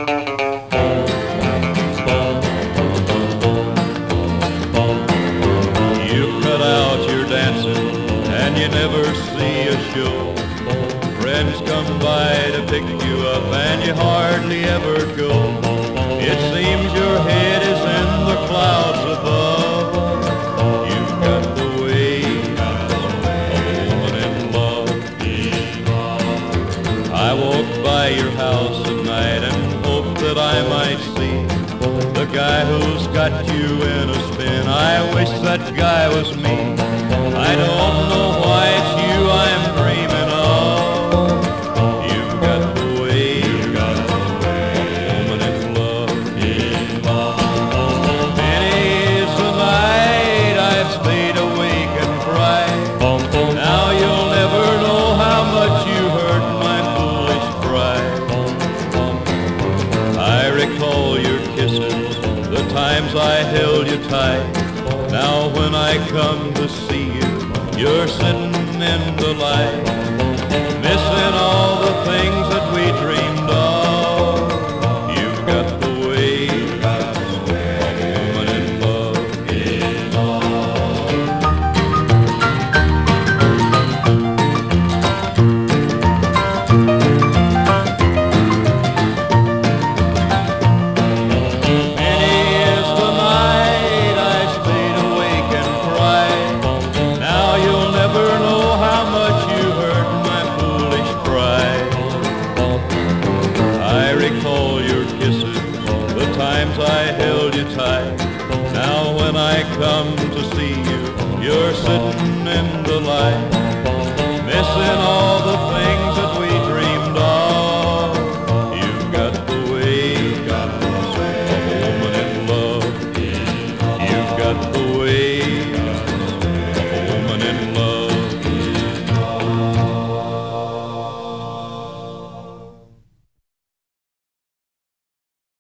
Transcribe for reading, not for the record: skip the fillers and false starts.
You cut out your dancing and you never see a show. Friends come by to pick you up and you hardly ever go. It seems your head is in the clouds above. You've got the way of a woman in love. I walk by your house at night and hope that I might see the guy who's got you in a spin. I wish that guy was me. I don't know why it's you I'm dreaming of. You've got the way of a woman in love. Many is the night I've stayed awake and cried. Now you'll never know how much you hurt my foolish pride. I recall your kisses, the times I held you tight. Now when I come to see you, you're sitting in the light, missing all the things that we dreamed of. You've got the way of a woman in love. Recall your kisses, the times I held you tight. Now when I come to see you, you're sitting in the light, missing all the things that we dreamed of. You've got the way of a woman in love. You've got the way of a woman in love.